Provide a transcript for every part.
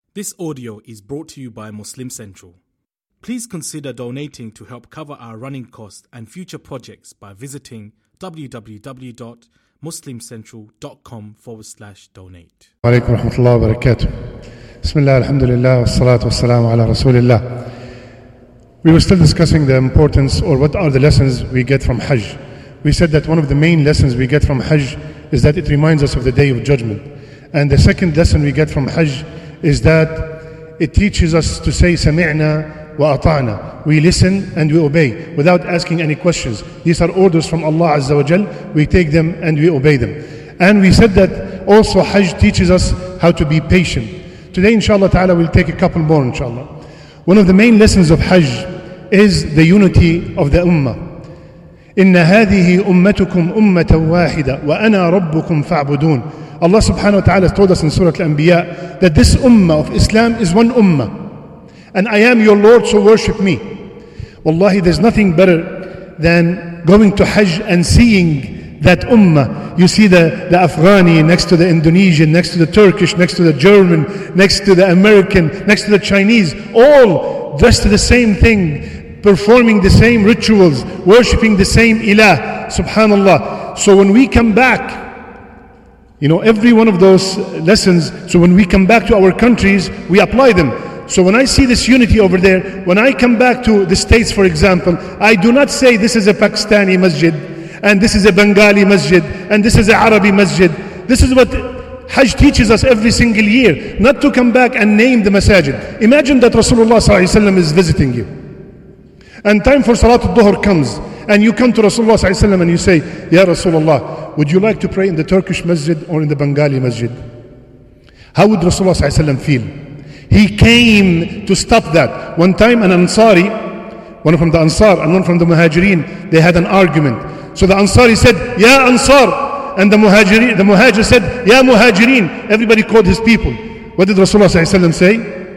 This audio is brought to you by Muslim Central. Please consider donating to help cover our running costs and future projects by visiting www.muslimcentral.com/donate. Alaikum warahmatullahi wabarakatuh. Bismillah, alhamdulillah, wassalatu wassalamu ala rasulillah. We were still discussing the importance or what are the lessons we get from Hajj. We said that one of the main lessons we get from Hajj is that it reminds us of the Day of Judgment. And the second lesson we get from Hajj is that it teaches us to say sami'na wa ata'na. We listen and we obey without asking any questions. These are orders from Allah Azza wa Jal. We take them and we obey them. And we said that also Hajj teaches us how to be patient. Today inshallah ta'ala we'll take a couple more inshallah. One of the main lessons of Hajj is the unity of the ummah. إن هذه أمتكم أمة واحدة وأنا ربكم فاعبدون. Allah subhanahu wa ta'ala told us in Surah Al-Anbiya that this ummah of Islam is one ummah. And I am your Lord, so worship me. Wallahi, there's nothing better than going to Hajj and seeing that ummah. You see the Afghani next to the Indonesian, next to the Turkish, next to the German, next to the American, next to the Chinese, all dressed to the same thing, performing the same rituals, worshipping the same ilah, subhanallah. So when we come back, every one of those lessons, so when we come back to our countries, we apply them. So when I see this unity over there, when I come back to the States, for example, I do not say this is a Pakistani masjid, and this is a Bengali masjid, and this is a Arabi masjid. This is what Hajj teaches us every single year, not to come back and name the masajid. Imagine that Rasulullah ﷺ is visiting you, and time for Salat al-Dhuhr comes, and you come to Rasulullah ﷺ and you say, Ya Rasulullah, would you like to pray in the Turkish masjid or in the Bengali masjid? How would Rasulullah ﷺ feel? He came to stop that. One time an Ansari, one from the Ansar and one from the Muhajirin, they had an argument. So the Ansari said, Ya Ansar, and the Muhajir said, Ya Muhajirin. Everybody called his people. What did Rasulullah ﷺ say?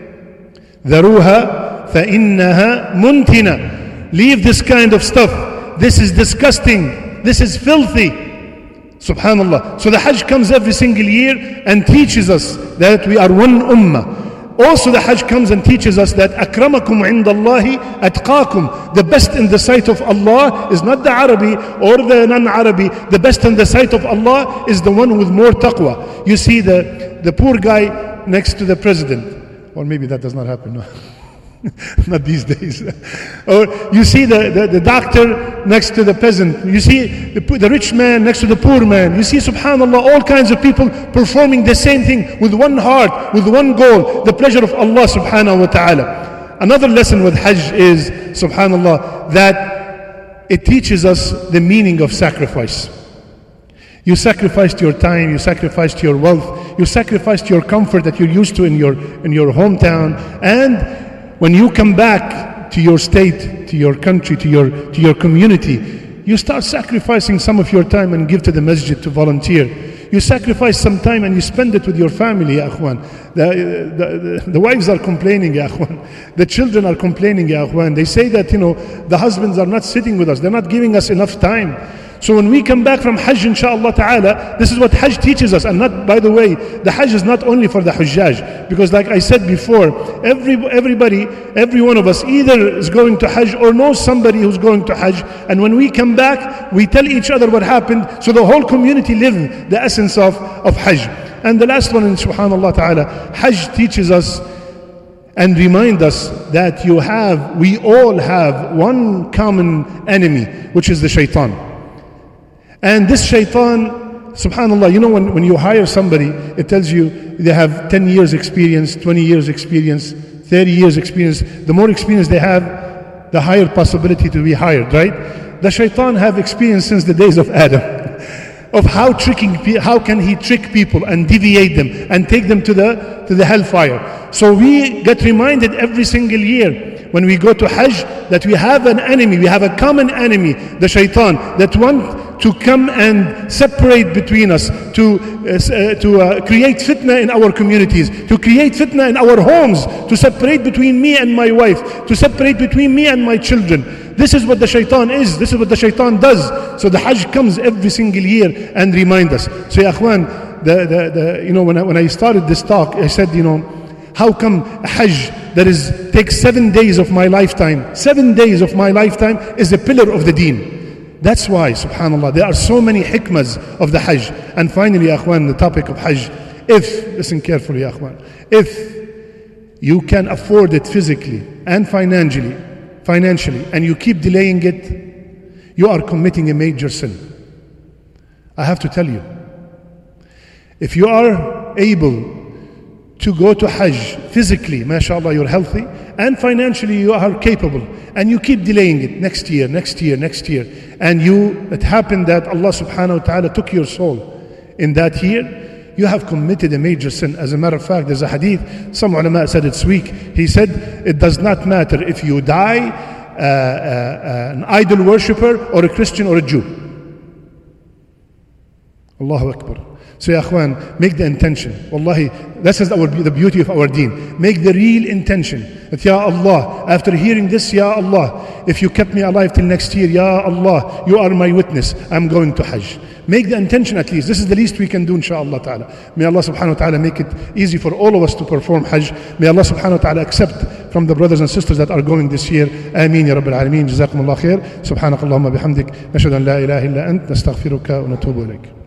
Dharuha فَإِنَّهَا muntina. Leave this kind of stuff. This is disgusting. This is filthy. Subhanallah. So the Hajj comes every single year and teaches us that we are one ummah. Also the Hajj comes and teaches us that akramakum indallahi atqakum. The best in the sight of Allah is not the Arabi or the non-Arabi. The best in the sight of Allah is the one with more taqwa. You see the poor guy next to the president. Or maybe that does not happen. No. Not these days. Or you see the doctor next to the peasant. You see the rich man next to the poor man. You see, subhanallah, all kinds of people performing the same thing with one heart, with one goal, the pleasure of Allah subhanahu wa ta'ala. Another lesson with Hajj is, subhanallah, that it teaches us the meaning of sacrifice. You sacrificed your time, you sacrificed your wealth, you sacrificed your comfort that you're used to in your hometown, and when you come back to your state, to your country, to your community, you start sacrificing some of your time and give to the masjid to volunteer. You sacrifice some time and you spend it with your family, ya akhwan. The wives are complaining, ya akhwan. The children are complaining, ya akhwan. They say that, the husbands are not sitting with us. They're not giving us enough time. So when we come back from Hajj, inshaAllah ta'ala, this is what Hajj teaches us. And not, by the way, the Hajj is not only for the Hujjaj. Because like I said before, everybody, every one of us either is going to Hajj or knows somebody who's going to Hajj. And when we come back, we tell each other what happened. So the whole community live the essence of Hajj. And the last one, subhanallah ta'ala, Hajj teaches us and remind us that we all have one common enemy, which is the shaitan. And this shaitan, subhanallah, when you hire somebody, it tells you they have 10 years experience, 20 years experience, 30 years experience. The more experience they have, the higher possibility to be hired, right? The shaitan have experience since the days of Adam. Of how can he trick people and deviate them and take them to the hellfire. So we get reminded every single year when we go to Hajj that we have an enemy, we have a common enemy, the shaitan, that want to come and separate between us, to create fitna in our communities, to create fitna in our homes, to separate between me and my wife, to separate between me and my children. This is what the shaitan is. This is what the shaitan does. So the Hajj comes every single year and remind us. So ya akhwan, when I started this talk, I said, How come a Hajj that takes 7 days of my lifetime, 7 days of my lifetime is a pillar of the deen? That's why, subhanAllah, there are so many hikmas of the Hajj. And finally, ya akhwan, the topic of Hajj, listen carefully, ya akhwan, if you can afford it physically and financially, and you keep delaying it, you are committing a major sin. I have to tell you, if you are able to go to Hajj physically, mashallah, you're healthy, and financially you are capable, and you keep delaying it next year, and it happened that Allah subhanahu wa ta'ala took your soul in that year, you have committed a major sin. As a matter of fact, there's a hadith, some ulama said it's weak. He said, it does not matter if you die an idol worshipper or a Christian or a Jew. Allahu Akbar. So ya akhwan, make the intention. Wallahi, this is the beauty of our deen. Make the real intention that, Ya Allah, after hearing this, Ya Allah, if you kept me alive till next year, Ya Allah, you are my witness, I'm going to Hajj. Make the intention at least. This is the least we can do, inshaAllah ta'ala. May Allah subhanahu wa ta'ala make it easy for all of us to perform Hajj. May Allah subhanahu wa ta'ala accept from the brothers and sisters that are going this year. Ameen ya Rabbil Alameen. Jazakumullah khair. Subhanakallahumma bihamdik. Nashhadu an la ilaha illa ant. Nastaghfiruka wa natubu ilayk.